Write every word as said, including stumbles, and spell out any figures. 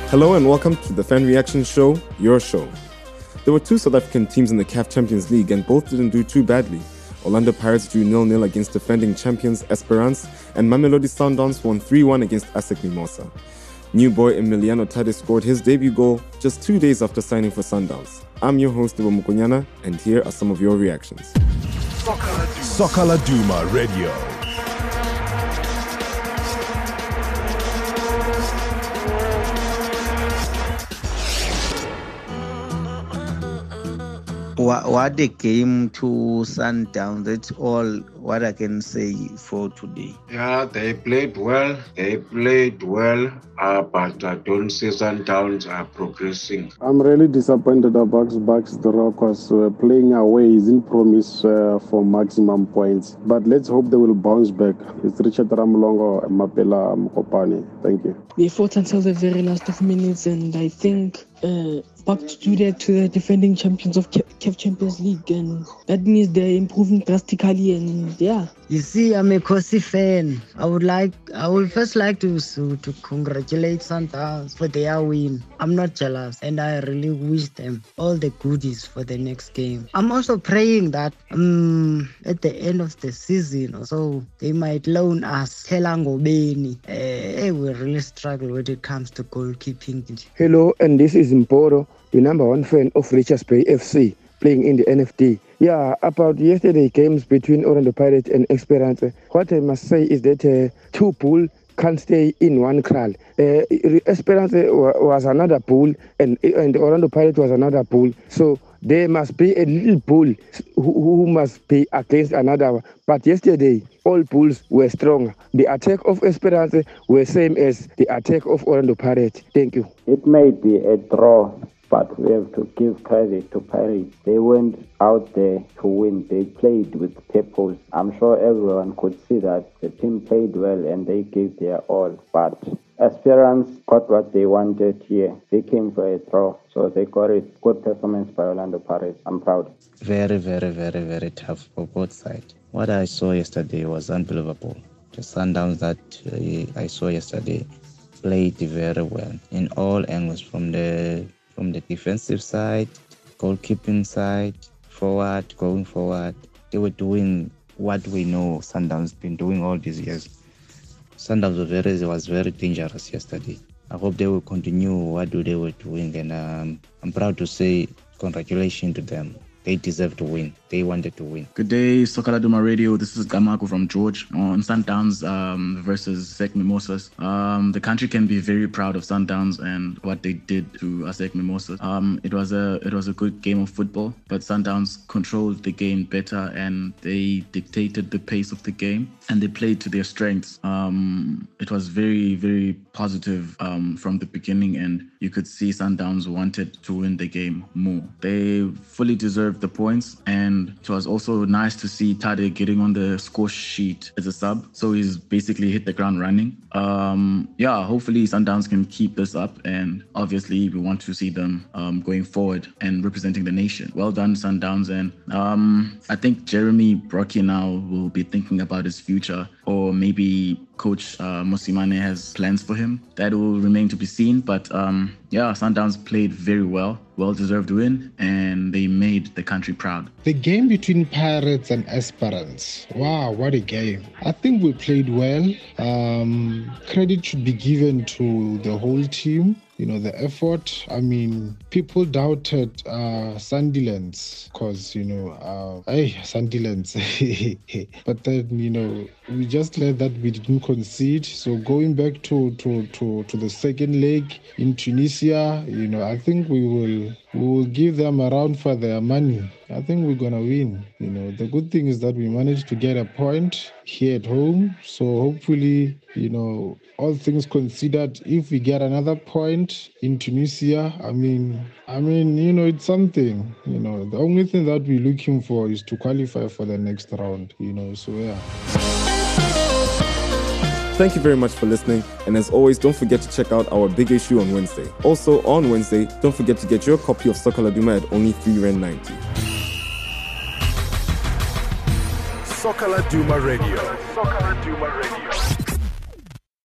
Hello and welcome to the Fan Reaction Show, your show. There were two South African teams in the C A F Champions League and both didn't do too badly. Orlando Pirates drew nil nil against defending champions Esperance, and Mamelodi Sundowns won three one against ASEC Mimosa. New boy Emiliano Tade scored his debut goal just two days after signing for Sundowns. I'm your host, Ivo Mukonyana, and here are some of your reactions. Soccer Laduma Radio. What a game to Sundowns. That's all what I can say for today. Yeah, they played well. They played well, uh, but I don't see Sundowns are progressing. I'm really disappointed about Bucks the Rockers uh, playing away isn't promise uh, for maximum points. But let's hope they will bounce back. It's Richard Ramlongo and Mapela Mkopane. Thank you. They fought until the very last of minutes, and I think uh, Bucks do that to the defending champions of C A F Champions League, and that means they're improving drastically. And yeah, you see, I'm a Kosi fan. I would like, I would first like to so, to congratulate Sundowns for their win. I'm not jealous, and I really wish them all the goodies for the next game. I'm also praying that um at the end of the season or so they might loan us Telango Beni. Uh, we really struggle when it comes to goalkeeping. Hello, and this is Mporo, the number one fan of Richards Bay F C, playing in the N F D. Yeah, about yesterday's games between Orlando Pirates and Esperance, what I must say is that uh, two pool can't stay in one crowd. Uh, Esperance was another pool, and, and Orlando Pirates was another pool. So there must be a little pool who, who must be against another. But yesterday, all pools were strong. The attack of Esperance were same as the attack of Orlando Pirates. Thank you. It may be a draw, but we have to give credit to Pirates. They went out there to win. They played with purpose. I'm sure everyone could see that the team played well and they gave their all. But Esperance got what they wanted here. They came for a draw, so they got it. Good performance by Orlando Pirates. I'm proud. Very, very, very, very tough for both sides. What I saw yesterday was unbelievable. The Sundowns that uh, I saw yesterday played very well in all angles, from the from the defensive side, goalkeeping side, forward, going forward. They were doing what we know Sundowns been doing all these years. Sundowns was very, was very dangerous yesterday. I hope they will continue what they were doing, and um, I'm proud to say congratulations to them. They deserve to win. They wanted to win. Good day, Soccer Laduma Radio. This is Gamako from George on Sundowns um, versus ASEC Mimosas. Um, the country can be very proud of Sundowns and what they did to ASEC Mimosas. Um, it was a it was a good game of football, but Sundowns controlled the game better and they dictated the pace of the game and they played to their strengths. Um, it was very very positive um, from the beginning, and you could see Sundowns wanted to win the game more. They fully deserved the points, and it was also nice to see Tade getting on the score sheet as a sub. So he's basically hit the ground running. Um, yeah, hopefully Sundowns can keep this up, and obviously we want to see them um, going forward and representing the nation. Well done, Sundowns, and um, I think Jeremy Brockie now will be thinking about his future, or maybe Coach uh, Mosimane has plans for him. That will remain to be seen, but um, yeah, Sundowns played very well, well-deserved win, and they made the country proud. The game between Pirates and Esperance, wow, what a game. I think we played well. Um, credit should be given to the whole team. You know, the effort. I mean, people doubted uh, Sunderland's because, you know, uh, hey, Sunderland's. But then, you know, we just let that we didn't concede. So going back to, to, to, to the second leg in Tunisia, you know, I think we will we will give them a run for their money. I think we're going to win. You know, the good thing is that we managed to get a point here at home. So hopefully, you know, all things considered, if we get another point in Tunisia, I mean, I mean, you know, it's something. You know, the only thing that we're looking for is to qualify for the next round, you know, so yeah. Thank you very much for listening, and as always, don't forget to check out our big issue on Wednesday. Also, on Wednesday, don't forget to get your copy of Soccer Laduma at only three rand ninety. Soccer Laduma Radio. Soccer Laduma Radio.